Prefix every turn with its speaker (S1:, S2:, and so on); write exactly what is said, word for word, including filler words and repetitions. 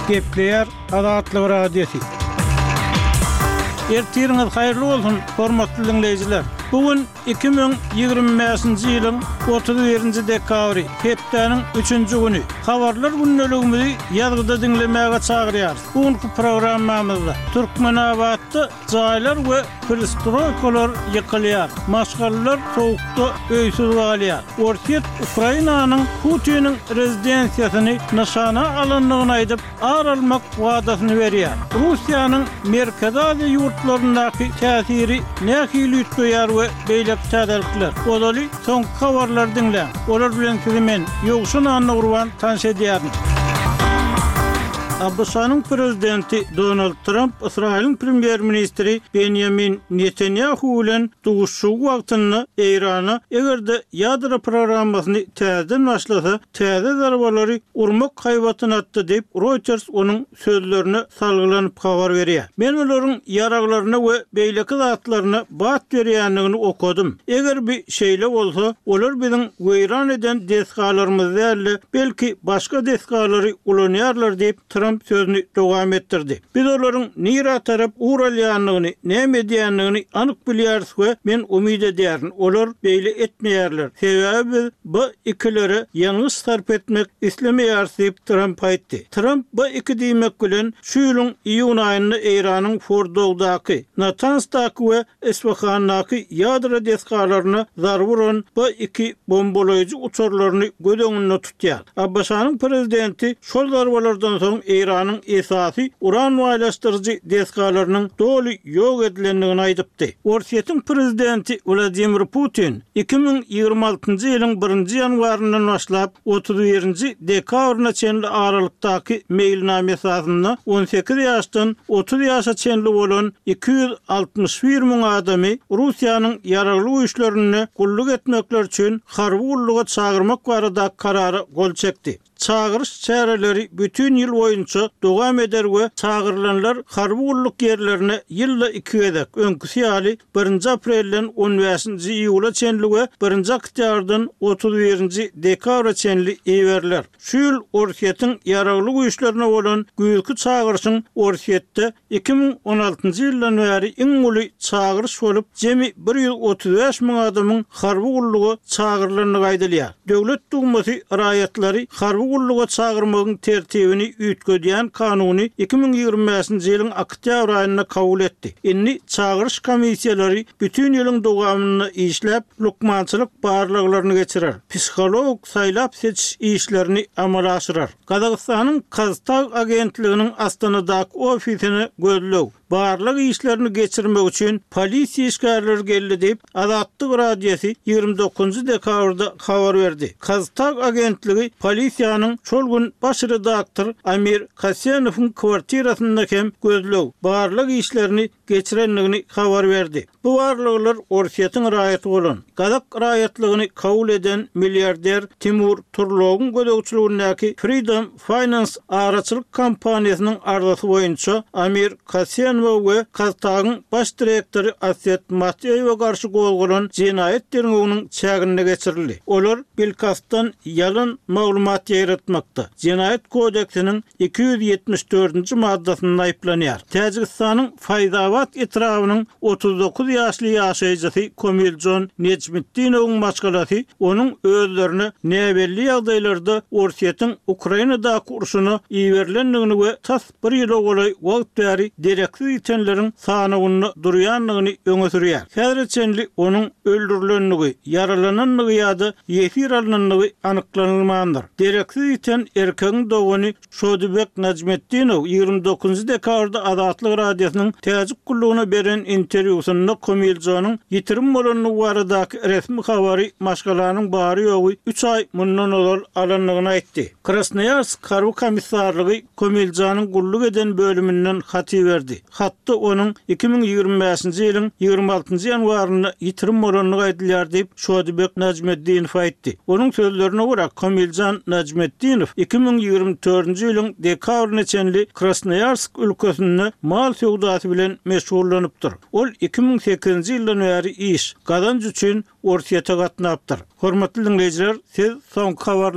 S1: Gepleyer Adatlyk Radiosi. Ertiriniz hayırlı olsun, hormatly dinleyijiler. Bugün iki bin ýygrimi beşinji ýylyň otuz birinji dekabry, hepdeniň üçünji güni. Habarlar günneligimizi ýazgyda dinlemäge çagyrýar. Bugünkü programmamyzda Türkmenabatda jaýlar we perestroykalar ýykylýar. Maşgallar sowukda öýsüz galýar. Ortiýet Ukrainanyň Putiniň rezidensiýasyny nişana alanlygyny aýdyp, aralmak wadasyny berýär. Russiýanyň Merkez Aziýa ýurtlaryndaky täsiri nähili ýetýär we beýlek täzelikler. Olaly soňky habarlar dinle. Olar bilen sizi men ýogşun anna urban tanış edýärin. Abdusanyň prezidenti Donald Trump, İsrail'in premier ministri Benjamin Netanyahu bilen duguşşu wagtyny Irana egerde ýadro programmasyny täzeden başlasa, täze zarbalary urmak haýwatyny atdy diýip Reuters onuň sözlerini salgylanyp habar berýär. Men olaryň ýaraglaryna we beýleki zatlaryna bat berýändigini okudum. Eger bir şeýle bolsa, olar biziň weýran eden desgalarymyz däl, belki başga desgalary ulanýarlar diýip Trump sözünü dowam ettirdi. Biz olaryň nira tarap uralýanlygyny, näme diýänligini anyk bilýäris we men umyt edýärin. Olar beýle etmeýärler. Sebäbi bu ikilere ýalňyş sarp etmek islemeýär diýip Trump aýtdy. Trump bu iki diýmek bilen şu ýylyň iýun aýynda Iranyň Fordowdaky, Natansdaky we Isfahandaky ýadro desgalaryna zarburan bu iki bombalaýjy uçurlaryny göz öňünde tutýar. Abbasanyň prezidenti şol zarbalardan soň Iranyň esasy uran waýlaşdyrjy desgalarynyň doly ýok edilendigini aýdypdy. Ortiýetiň prezidenti Vladimir Putin iki bin ýygrimi altynjy ýylyň birinji ýanwaryndan başlap otuz birinji dekabryna çenli aralykdaky mailname esasyna on sekiz ýaşdan otuz ýaşa çenli bolan iki ýüz altymyş bir müň adamy Russiýanyň ýaragly güýçlerini gulluk etmekler üçin harby gulluga çagyrmak barada karary gol çekdi. Çağırış çäreleri bütün ýyl boýunça dowam eder we çağırlanlar harby gulluk ýerlerine ýylda iki edek. Öňküsi ýaly birinji aprelden on beşinji iýula çenli we birinji oktýabrdan otuz birinji dekabra çenli iýerler. Şu ýyl Ortiýetiň ýaragly güýçlerine bolan güýçli çağırşyň Ortiýetde iki bin on altynjy ýyldan bäri iň uly çağırş bolup jemi bir ýüz otuz beş müň adamyň harby gullugy çağırlandygy aýdylýar. Döwlet dumasy raýatlary harby gulluga çağırmagyň tertibini üýtgedýän kanuny iki bin ýygrimi beşinji ýylyň oktýabr aýynda kabul etdi. Inni çağırış komissiýalary bütün ýylyň dowamyny işläp, lukmançylyk barlyklaryny geçirer. Psikolog saýlap seçiş işlerini amala aşyrar. Kazakstanyň Kaztag agentliginiň Astanadaky ofisini gözlew, barlyk işlerini geçirmek üçin polisiýa işgärleri geldi diýip Adatlyk Radiosi ýygrimi dokuzunji dekabrda habar berdi. Kaztag agentligi polisiýanyň şol gün baş redaktor Amir Kasyanov'un kwartirasynda hem gözlew, barlyk işlerini geçirenligini habar berdi. Bu barlyklar Ortiýetiň raýaty bolan, Kazak raýatlygyny kabul eden milliarder Timur Turlowyň gödäwçiligindäki Freedom Finance araçylyk kompaniýasynyň ardasy boýunça Amir Kasyanov we Kaztagyň baş direktori Aset Matyeýewe garşy gozgulan jinayet derňeginiň çägine geçirildi. Olar Belkastan ýalan maglumat ýaratmakda. Jinayet kodeksiniň iki yüz ýetmiş dördünji maddasyna aýplanýar. Täjikistanyň Faýzabad etrawynyň otuz dokuz ýaşly ýaşaýjysy Komiljon Necmetdinowyň maşgalasy onuň özlerini näbelli ýagdaýlarda Ortiýetiň Ukrainadaky urşuny iýerilendigini we tas bir ýyla golay wagt bäri derekli ýetenleriň sanawyny durýanlygyny öňe sürýär. Häzirçenli onuň öldürilenligi, yaralananlygy ýa-da ýesir alınanlygy anyklanylmagandyr. Derekli ýeten erkegiň dogany Şodibek Necmetdinow ýygrimi dokuzunji dekabrda Adatlyk Radiosynyň täzik gullugyna beren interwýusynda Komiljonuň ýitirim bolanyny baradaky resmi habary maşgalanyň bary ýogy üç ay mundan ol alanlygyny aýtdy. Krasnoyarsk harby komissarlygy Komiljonuň gulluk eden bölüminden haty berdi. Hatda onuň iki bin ýygrimi beşinji ýylyň ýygrimi altynjy ýanwaryna ýitirim bolanyny aýdylýar diýip Şodibek Necmetdinow aýtdy. Onuň sözlerine görä Komiljon Necmetdinow iki bin ýygrimi dördünji ýylyň dekabryna çenli Krasnoyarsk ülkesinde mal sowdasy bilen meşgullanypdyr. Ol iki bin sekizinji ýyldan bäri iş, gazanç üçin Ortiýete gatnapdyr. Hormatly dinleyijiler, siz soňky habar